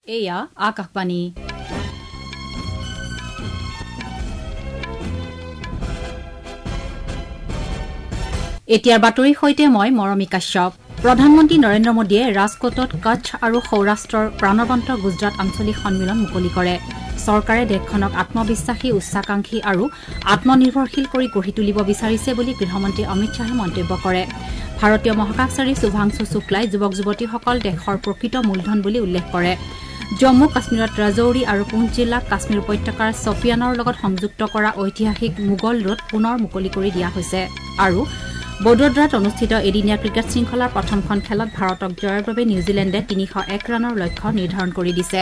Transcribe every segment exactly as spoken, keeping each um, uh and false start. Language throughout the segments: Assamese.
এয়া আকাশবাণী এতিয়াৰ বাতৰিৰ সৈতে মই মৰমী কাশ্যপ প্ৰধানমন্ত্ৰী নৰেন্দ্ৰ মোদীয়ে ৰাজকোটত কচ্ছ আৰু সৌৰাষ্ট্ৰৰ প্ৰাণৱন্ত গুজৰাট আঞ্চলিক সন্মিলন মুকলি কৰে চৰকাৰে দেশখনক আত্মবিশ্বাসী উচ্চাকাংক্ষী আৰু আত্মনিৰ্ভৰশীল কৰি গঢ়ি তুলিব বিচাৰিছে বুলি গৃহমন্ত্ৰী অমিত শ্বাহে মন্তব্য কৰে ভাৰতীয় মহাকাশচাৰী শুভাংশু শুক্লাই যুৱক যুৱতীসকল দেশৰ প্ৰকৃত মূলধন বুলি উল্লেখ কৰে জম্মু কাশ্মীৰত ৰাজৌৰি আৰু পুঞ্চ জিলাক কাশ্মীৰ উপত্যকাৰ ছপিয়ানৰ লগত সংযুক্ত কৰা ঐতিহাসিক মোগল ৰোড পুনৰ মুকলি কৰি দিয়া হৈছে আৰু বডোদৰাত অনুষ্ঠিত এদিনীয়া ক্ৰিকেট শৃংখলাৰ প্ৰথমখন খেলত ভাৰতক জয়ৰ বাবে নিউজিলেণ্ডে তিনিশ এক ৰানৰ লক্ষ্য নিৰ্ধাৰণ কৰি দিছে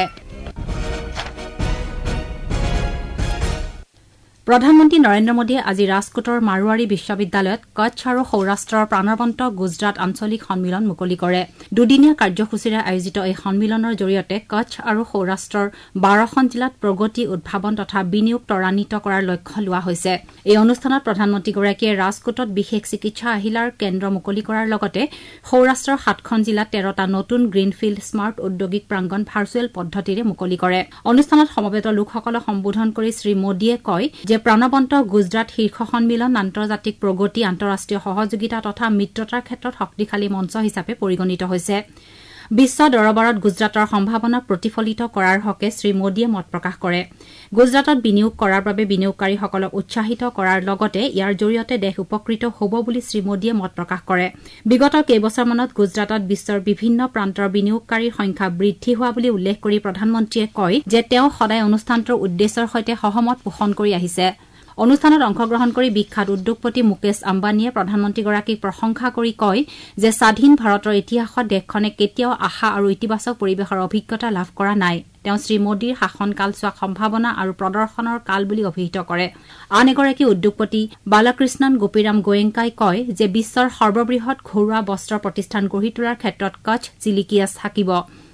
প্ৰধানমন্ত্ৰী নৰেন্দ্ৰ মোদীয়ে আজি ৰাজকোটৰ মাৰোৱাৰী বিশ্ববিদ্যালয়ত কচ্ছ আৰু সৌৰাষ্ট্ৰৰ প্ৰাণৱন্ত গুজৰাট আঞ্চলিক সন্মিলন মুকলি কৰে দুদিনীয়া কাৰ্যসূচীৰে আয়োজিত এই সন্মিলনৰ জৰিয়তে কচ্ছ আৰু সৌৰাষ্ট্ৰৰ বাৰখন জিলাত প্ৰগতি উদ্ভাৱন তথা বিনিয়োগ ত্বৰান্বিত কৰাৰ লক্ষ্য লোৱা হৈছে এই অনুষ্ঠানত প্ৰধানমন্ত্ৰীগৰাকীয়ে ৰাজকোটত বিশেষ চিকিৎসা আহিলাৰ কেন্দ্ৰ মুকলি কৰাৰ লগতে সৌৰাষ্ট্ৰৰ সাতখন জিলাত তেৰটা নতুন গ্ৰীণফিল্ড স্মাৰ্ট ঔদ্যোগিক প্ৰাংগণ ভাৰ্চুৱেল পদ্ধতিৰে মুকলি কৰে অনুষ্ঠানত সমবেত লোকসকলক সম্বোধন কৰি শ্ৰী মোদীয়ে কয় যে প্ৰাণৱন্ত গুজৰাট শীৰ্ষ সন্মিলন আন্তৰ্জাতিক প্ৰগতি আন্তঃৰাষ্ট্ৰীয় সহযোগিতা তথা মিত্ৰতাৰ ক্ষেত্ৰত শক্তিশালী মঞ্চ হিচাপে পৰিগণিত হৈছে বিশ্ব দৰবাৰত গুজৰাটৰ সম্ভাৱনাক প্ৰতিফলিত কৰাৰ হকে শ্ৰী মোদীয়ে মত প্ৰকাশ কৰে গুজৰাটত বিনিয়োগ কৰাৰ বাবে বিনিয়োগকাৰীসকলক উৎসাহিত কৰাৰ লগতে ইয়াৰ জৰিয়তে দেশ উপকৃত হ'ব বুলি শ্ৰী মোদীয়ে মত প্ৰকাশ কৰে বিগত কেইবছৰমানত গুজৰাটত বিশ্বৰ বিভিন্ন প্ৰান্তৰ বিনিয়োগকাৰীৰ সংখ্যা বৃদ্ধি হোৱা বুলি উল্লেখ কৰি প্ৰধানমন্ত্ৰীয়ে কয় যে তেওঁ সদায় অনুষ্ঠানটোৰ উদ্দেশ্যৰ সৈতে সহমত পোষণ কৰি আহিছে অনুষ্ঠানত অংশগ্ৰহণ কৰি বিখ্যাত উদ্যোগপতি মুকেশ আম্বানীয়ে প্ৰধানমন্ত্ৰীগৰাকীক প্ৰশংসা কৰি কয় যে স্বাধীন ভাৰতৰ ইতিহাসত দেশখনে কেতিয়াও আশা আৰু ইতিবাচক পৰিৱেশৰ অভিজ্ঞতা লাভ কৰা নাই তেওঁ শ্ৰী মোদীৰ শাসনকালছোৱাক সম্ভাৱনা আৰু প্ৰদৰ্শনৰ কাল বুলি অভিহিত কৰে আন এগৰাকী উদ্যোগপতি বালাকৃষ্ণন গোপীৰাম গোয়েংকাই কয় যে বিশ্বৰ সৰ্ববৃহৎ ঘৰুৱা বস্ত্ৰ প্ৰতিষ্ঠান গঢ়ি তোলাৰ ক্ষেত্ৰত কচ্ছ জিলিকি থাকিব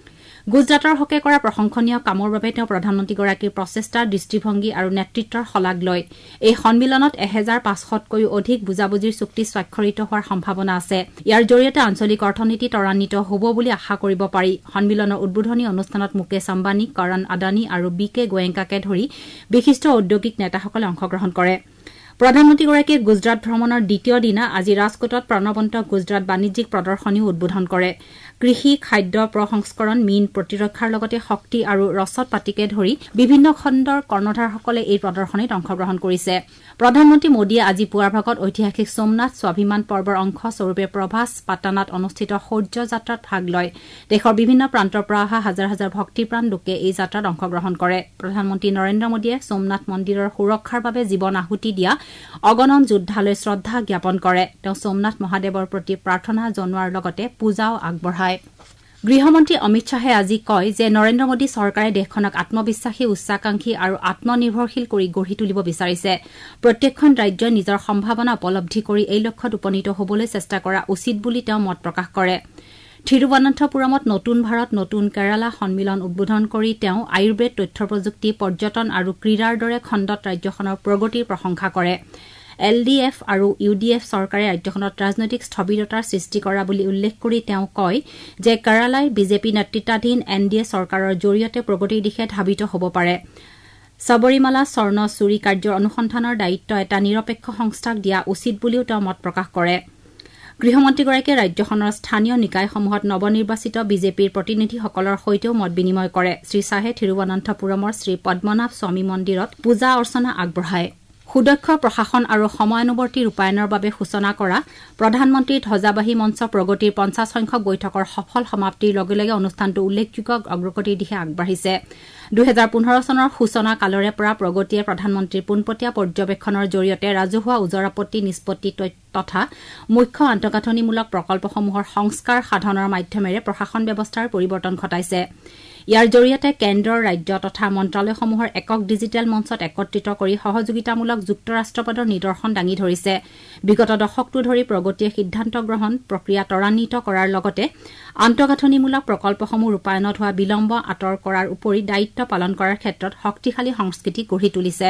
গুজৰাটৰ হকে কৰা প্ৰশংসনীয় কামৰ বাবে তেওঁ প্ৰধানমন্ত্ৰীগৰাকীৰ প্ৰচেষ্টা দৃষ্টিভংগী আৰু নেতৃত্বৰ শলাগ লয় এই সন্মিলনত এহেজাৰ পাঁচশতকৈও অধিক বুজাবুজিৰ চুক্তি স্বাক্ষৰিত হোৱাৰ সম্ভাৱনা আছে ইয়াৰ জৰিয়তে আঞ্চলিক অৰ্থনীতি ত্বৰান্বিত হ'ব বুলি আশা কৰিব পাৰি সন্মিলনৰ উদ্বোধনী অনুষ্ঠানত মুকেশ আম্বানী কৰণ আদানী আৰু বি কে গোয়েংকাকে ধৰি বিশিষ্ট ঔদ্যোগিক নেতাসকলে অংশগ্ৰহণ কৰে প্ৰধানমন্ত্ৰীগৰাকীয়ে গুজৰাট ভ্ৰমণৰ দ্বিতীয় দিনা আজি ৰাজকোটত প্ৰাণৱন্ত গুজৰাট বাণিজ্যিক প্ৰদৰ্শনীও উদ্বোধন কৰে কৃষি খাদ্য প্ৰসংস্কৰণ মীন প্ৰতিৰক্ষাৰ লগতে শক্তি আৰু ৰচদ পাতিকে ধৰি বিভিন্ন খণ্ডৰ কৰ্ণধাৰসকলে এই প্ৰদৰ্শনীত অংশগ্ৰহণ কৰিছে প্ৰধানমন্ত্ৰী মোদীয়ে আজি পুৱাৰ ভাগত ঐতিহাসিক সোমনাথ স্বাভিমান পৰ্বৰ অংশ স্বৰূপে প্ৰভাস পাটানাত অনুষ্ঠিত সৌৰ্য যাত্ৰাত ভাগ লয় দেশৰ বিভিন্ন প্ৰান্তৰ পৰা অহা হাজাৰ হাজাৰ ভক্তিপ্ৰাণ লোকে এই যাত্ৰাত অংশগ্ৰহণ কৰে প্ৰধানমন্ত্ৰী নৰেন্দ্ৰ মোদীয়ে সোমনাথ মন্দিৰৰ সুৰক্ষাৰ বাবে জীৱন আহুতি দিয়া অগণন যোদ্ধালৈ শ্ৰদ্ধা জ্ঞাপন কৰে তেওঁ সোমনাথ মহাদেৱৰ প্ৰতি প্ৰাৰ্থনা জনোৱাৰ লগতে পূজাও আগবঢ়ায় গৃহমন্ত্ৰী অমিত শ্বাহে আজি কয় যে নৰেন্দ্ৰ মোদী চৰকাৰে দেশখনক আত্মবিশ্বাসী উচ্চাকাংক্ষী আৰু আত্মনিৰ্ভৰশীল কৰি গঢ়ি তুলিব বিচাৰিছে প্ৰত্যেকখন ৰাজ্যই নিজৰ সম্ভাৱনা উপলব্ধি কৰি এই লক্ষ্যত উপনীত হ'বলৈ চেষ্টা কৰা উচিত বুলি তেওঁ মত প্ৰকাশ কৰে থিৰুৱনন্তপুৰমত নতুন ভাৰত নতুন কেৰালা সন্মিলন উদ্বোধন কৰি তেওঁ আয়ুৰ্বেদ তথ্য প্ৰযুক্তি পৰ্যটন আৰু ক্ৰীড়াৰ দৰে খণ্ডত ৰাজ্যখনৰ প্ৰগতিৰ প্ৰশংসা কৰে এল ডি এফ আৰু ইউ ডি এফ চৰকাৰে ৰাজ্যখনত ৰাজনৈতিক স্থবিৰতাৰ সৃষ্টি কৰা বুলি উল্লেখ কৰি তেওঁ কয় যে কেৰালাই বিজেপি নেতৃত্বাধীন এন ডি এ চৰকাৰৰ জৰিয়তে প্ৰগতিৰ দিশে ধাৱিত হ'ব পাৰে সবৰীমালা স্বৰ্ণ চুৰি কাৰ্যৰ অনুসন্ধানৰ দায়িত্ব এটা নিৰপেক্ষ সংস্থাক দিয়া উচিত বুলিও তেওঁ মত প্ৰকাশ কৰে গৃহমন্ত্ৰীগৰাকীয়ে ৰাজ্যখনৰ স্থানীয় নিকায়সমূহত নৱনিৰ্বাচিত বিজেপিৰ প্ৰতিনিধিসকলৰ সৈতেও মত বিনিময় কৰে শ্ৰীশ্বাহে থিৰুৱনন্তপুৰমৰ শ্ৰী পদ্মনাভ স্বামী মন্দিৰত পূজা অৰ্চনা আগবঢ়ায় সুদক্ষ প্ৰশাসন আৰু সময়ানুৱৰ্তী ৰূপায়ণৰ বাবে সূচনা কৰা প্ৰধানমন্ত্ৰী ধ্বজাবাহী মঞ্চ প্ৰগতিৰ পঞ্চাছ সংখ্যক বৈঠকৰ সফল সমাপ্তিৰ লগে লগে অনুষ্ঠানটো উল্লেখযোগ্য অগ্ৰগতিৰ দিশে আগবাঢ়িছে দুহেজাৰ পোন্ধৰ চনৰ সূচনা কালৰে পৰা প্ৰগতিয়ে প্ৰধানমন্ত্ৰীৰ পোনপটীয়া পৰ্যবেক্ষণৰ জৰিয়তে ৰাজহুৱা ওজৰাপত্তি নিষ্পত্তি তথা মুখ্য আন্তঃগাঁথনিমূলক প্ৰকল্পসমূহৰ সংস্কাৰ সাধনৰ মাধ্যমেৰে প্ৰশাসন ব্যৱস্থাৰ পৰিৱৰ্তন ঘটাইছে ইয়াৰ জৰিয়তে কেন্দ্ৰৰ ৰাজ্য তথা মন্ত্ৰালয়সমূহৰ একক ডিজিটেল মঞ্চত একত্ৰিত কৰি সহযোগিতামূলক যুক্তৰাষ্ট্ৰপদৰ নিদৰ্শন দাঙি ধৰিছে বিগত দশকটো ধৰি প্ৰগতিয়ে সিদ্ধান্ত গ্ৰহণ প্ৰক্ৰিয়া ত্বৰান্বিত কৰাৰ লগতে আন্তঃগাঁথনিমূলক প্ৰকল্পসমূহ ৰূপায়ণত হোৱা বিলম্ব আঁতৰ কৰাৰ উপৰি দায়িত্ব পালন কৰাৰ ক্ষেত্ৰত শক্তিশালী সংস্কৃতি গঢ়ি তুলিছে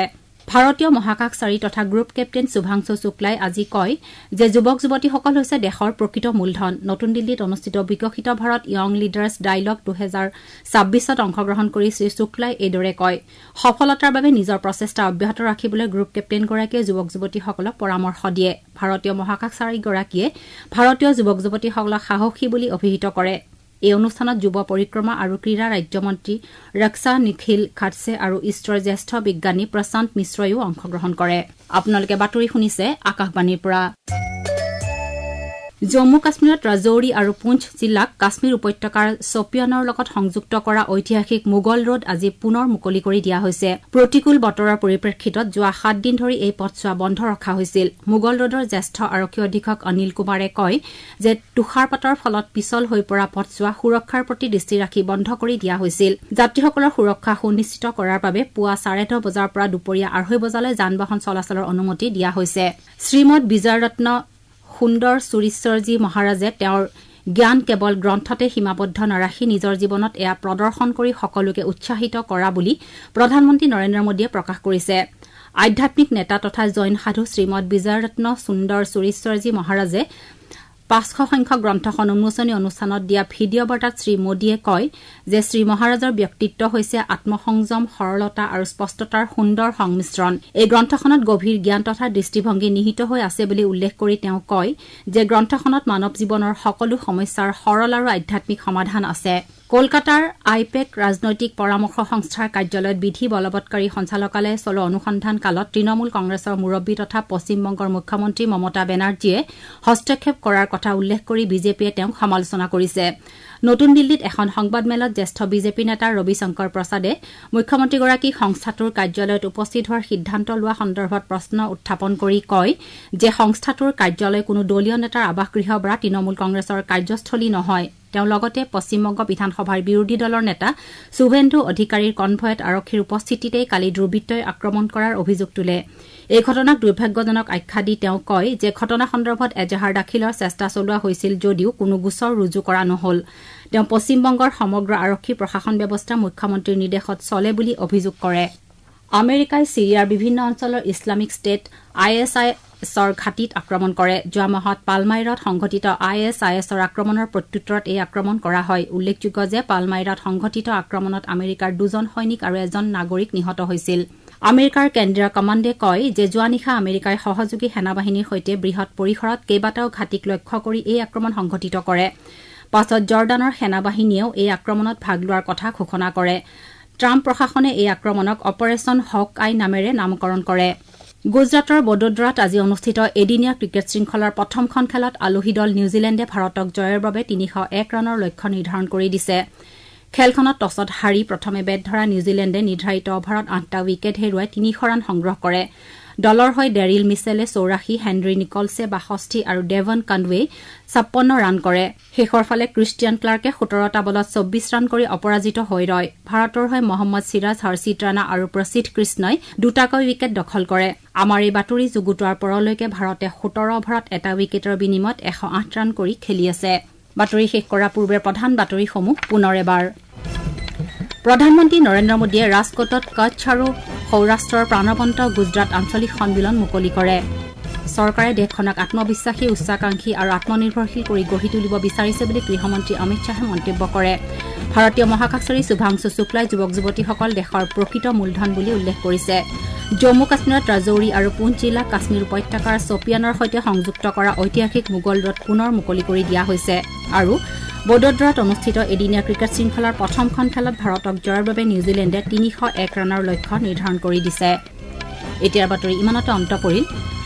ভাৰতীয় মহাকাশচাৰী তথা গ্ৰুপ কেপ্টেইন শুভাংশু শুক্লাই আজি কয় যে যুৱক যুৱতীসকল হৈছে দেশৰ প্ৰকৃত মূলধন। নতুন দিল্লীত অনুষ্ঠিত বিকশিত ভাৰত য়ং লিডাৰ্ছ ডায়লগ দুহেজাৰ ছাব্বিছত অংশগ্ৰহণ কৰি শ্ৰী শুক্লাই এইদৰে কয়। সফলতাৰ বাবে নিজৰ প্ৰচেষ্টা অব্যাহত ৰাখিবলৈ গ্ৰুপ কেপ্টেইনগৰাকীয়ে যুৱক যুৱতীসকলক পৰামৰ্শ দিয়ে। ভাৰতীয় মহাকাশচাৰীগৰাকীয়ে ভাৰতীয় যুৱক যুৱতীসকলক সাহসী বুলি অভিহিত কৰে। এই অনুষ্ঠানত যুৱ পৰিক্ৰমা আৰু ক্ৰীড়া ৰাজ্যমন্ত্ৰী ৰক্ষা নিখিল খাটছে আৰু ইছৰৰ জ্যেষ্ঠ বিজ্ঞানী প্ৰশান্ত মিশ্ৰয়ো অংশগ্ৰহণ কৰে। আপোনালোকে বাতৰি শুনিছে আকাশবাণীৰ পৰা। জম্মু কাশ্মীৰত ৰাজৌৰি আৰু পুঞ্চ জিলাক কাশ্মীৰ উপত্যকাৰ ছপিয়ানৰ লগত সংযুক্ত কৰা ঐতিহাসিক মোগল ৰোড আজি পুনৰ মুকলি কৰি দিয়া হৈছে। প্ৰতিকূল বতৰৰ পৰিপ্ৰেক্ষিতত যোৱা সাত দিন ধৰি এই পথছোৱা বন্ধ ৰখা হৈছিল। মোগল ৰোডৰ জ্যেষ্ঠ আৰক্ষী অধীক্ষক অনিল কুমাৰে কয় যে তুষাৰপাতৰ ফলত পিছল হৈ পৰা পথছোৱা সুৰক্ষাৰ প্ৰতি দৃষ্টি ৰাখি বন্ধ কৰি দিয়া হৈছিল। যাত্ৰীসকলৰ সুৰক্ষা সুনিশ্চিত কৰাৰ বাবে পুৱা চাৰে ন বজাৰ পৰা দুপৰীয়া আঢ়ৈ বজালৈ যান বাহন চলাচলৰ অনুমতি দিয়া হৈছে। শ্ৰীমদ বিজয়ৰত্ন সুন্দৰ সুৰীশ্বৰজী মহাৰাজে তেওঁৰ জ্ঞান কেৱল গ্ৰন্থতে সীমাবদ্ধ নাৰাখি নিজৰ জীৱনত এয়া প্ৰদৰ্শন কৰি সকলোকে উৎসাহিত কৰা বুলি প্ৰধানমন্ত্ৰী নৰেন্দ্ৰ মোদীয়ে প্ৰকাশ কৰিছে। আধ্যাত্মিক নেতা তথা জৈন সাধু শ্ৰীমদ বিজয়ৰত্ন সুন্দৰ সুৰীশ্বৰজী মহাৰাজে পাঁচশ সংখ্যক গ্ৰন্থখন উন্মোচনী অনুষ্ঠানত দিয়া ভিডিঅ' বাৰ্তাত শ্ৰী মোদীয়ে কয় যে শ্ৰী মহাৰাজৰ ব্যক্তিত্ব হৈছে আত্মসংযম, সৰলতা আৰু স্পষ্টতাৰ সুন্দৰ সংমিশ্ৰণ। এই গ্ৰন্থখনত গভীৰ জ্ঞান তথা দৃষ্টিভংগী নিহিত হৈ আছে বুলি উল্লেখ কৰি তেওঁ কয় যে গ্ৰন্থখনত মানৱ জীৱনৰ সকলো সমস্যাৰ সৰল আৰু আধ্যাত্মিক সমাধান আছে। কলকাতাৰ আইপেক ৰাজনৈতিক পৰামৰ্শ সংস্থাৰ কাৰ্যালয়ত বিধি বলবৎকাৰী সঞ্চালকালয়ে চলোৱা অনুসন্ধান কালত তৃণমূল কংগ্ৰেছৰ মুৰব্বী তথা পশ্চিমবংগৰ মুখ্যমন্ত্ৰী মমতা বেনাৰ্জীয়ে হস্তক্ষেপ কৰাৰ কথা উল্লেখ কৰি বিজেপিয়ে তেওঁক সমালোচনা কৰিছে। নতুন দিল্লীত এখন সংবাদমেলত জ্যেষ্ঠ বিজেপি নেতা ৰবিশংকৰ প্ৰসাদে মুখ্যমন্ত্ৰীগৰাকীক সংস্থাটোৰ কাৰ্যালয়ত উপস্থিত হোৱাৰ সিদ্ধান্ত লোৱা সন্দৰ্ভত প্ৰশ্ন উত্থাপন কৰি কয় যে সংস্থাটোৰ কাৰ্যালয় কোনো দলীয় নেতাৰ আৱাসগৃহ বা তৃণমূল কংগ্ৰেছৰ কাৰ্যস্থলী নহয়। তেওঁ লগতে পশ্চিমবংগ বিধানসভাৰ বিৰোধী দলৰ নেতা শুভেন্দু অধিকাৰীৰ কনভয়ত আৰক্ষীৰ উপস্থিতিতেই কালি দুৰ্বৃত্তই আক্ৰমণ কৰাৰ অভিযোগ তোলে। এই ঘটনাক দুৰ্ভাগ্যজনক আখ্যা দি তেওঁ কয় যে ঘটনা সন্দৰ্ভত এজাহাৰ দাখিলৰ চেষ্টা চলোৱা হৈছিল যদিও কোনো গোচৰ ৰুজু কৰা নহল। তেওঁ পশ্চিমবংগৰ সমগ্ৰ আৰক্ষী প্ৰশাসন ব্যৱস্থা মুখ্যমন্ত্ৰীৰ নিৰ্দেশত চলে বুলি অভিযোগ কৰে। আমেৰিকাই ছিৰিয়াৰ বিভিন্ন অঞ্চলৰ Islamic state I S I এছৰ ঘাটিত আক্ৰমণ কৰে। যোৱা মাহত পালমাইৰাত সংঘটিত আই এছ আই এছৰ আক্ৰমণৰ প্ৰত্যুত্তৰত এই আক্ৰমণ কৰা হয়। উল্লেখযোগ্য যে পালমাইৰাত সংঘটিত আক্ৰমণত আমেৰিকাৰ দুজন সৈনিক আৰু এজন নাগৰিক নিহত হৈছিল। আমেৰিকাৰ কেন্দ্ৰীয় কমাণ্ডে কয় যে যোৱা নিশা আমেৰিকাই সহযোগী সেনাবাহিনীৰ সৈতে বৃহৎ পৰিসৰত কেইবাটাও ঘাটিক লক্ষ্য কৰি এই আক্ৰমণ সংঘটিত কৰে। পাছত জৰ্ডানৰ সেনাবাহিনীয়েও এই আক্ৰমণত ভাগ লোৱাৰ কথা ঘোষণা কৰে। ট্ৰাম্প প্ৰশাসনে এই আক্ৰমণক অপাৰেচন হক আই নামেৰে নামকৰণ কৰে। গুজৰাটৰ বডোদৰাত আজি অনুষ্ঠিত এদিনীয়া ক্ৰিকেট শৃংখলাৰ প্ৰথমখন খেলত আলহী দল নিউজিলেণ্ডে ভাৰতক জয়ৰ বাবে তিনিশ এক ৰানৰ লক্ষ্য নিৰ্ধাৰণ কৰি দিছে। খেলখনত টছত হাৰি প্ৰথমে বেট ধৰা নিউজিলেণ্ডে নিৰ্ধাৰিত অভাৰত আঠটা উইকেট হেৰুৱাই তিনিশ ৰান সংগ্ৰহ কৰে। দলৰ হৈ ডেৰিল মিছেলে চৌৰাশী, হেনৰী নিকলছে বাষষ্ঠি আৰু ডেভন কনৱেই ছাপ্পন্ন ৰান কৰে। শেষৰ ফালে ক্ৰিষ্টিয়ান ক্লাৰ্কে সোতৰটা বলত চৌব্বিছ ৰান কৰি অপৰাজিত হৈ ৰয়। ভাৰতৰ হৈ মহম্মদ চিৰাজ, হৰ্ষিত ৰাণা আৰু প্ৰসিদ্ধ কৃষ্ণই দুটাকৈ উইকেট দখল কৰে। আমাৰ এই বাতৰি যুগুতোৱাৰ পৰলৈকে ভাৰতে সোতৰ অভাৰত এটা উইকেটৰ বিনিময়ত এশ আঠ ৰান কৰি খেলি আছে। বাতৰি শেষ কৰাৰ পূৰ্বে প্ৰধান বাতৰিসমূহ পুনৰ এবাৰ। প্ৰধানমন্ত্ৰী নৰেন্দ্ৰ মোদীয়ে ৰাজকোটত কচ্ছ আৰু সৌৰাষ্ট্ৰৰ প্ৰাণৱন্ত গুজৰাট আঞ্চলিক সন্মিলন মুকলি কৰে। চৰকাৰে দেশখনক আত্মবিশ্বাসী, উচ্চাকাংক্ষী আৰু আত্মনিৰ্ভৰশীল কৰি গঢ়ি তুলিব বিচাৰিছে বুলি গৃহমন্ত্ৰী অমিত শ্বাহে মন্তব্য কৰে। ভাৰতীয় মহাকাশচাৰী শুভাংশু শুক্লাই যুৱক যুৱতীসকল দেশৰ প্ৰকৃত মূলধন বুলি উল্লেখ কৰিছে। জম্মু কাশ্মীৰত ৰাজৌৰি আৰু পুঞ্চ জিলাক কাশ্মীৰ উপত্যকাৰ ছপিয়ানৰ সৈতে সংযুক্ত কৰা ঐতিহাসিক মোগল ৰোড পুনৰ মুকলি কৰি দিয়া হৈছে। আৰু বডোদৰাত অনুষ্ঠিত এদিনীয়া ক্ৰিকেট শৃংখলাৰ প্ৰথমখন খেলত ভাৰতক জয়ৰ বাবে নিউজিলেণ্ডে তিনিশ এক ৰানৰ লক্ষ্য নিৰ্ধাৰণ কৰি দিছে। এতিয়াৰ বাতৰি ইমানতে অন্ত পৰিল।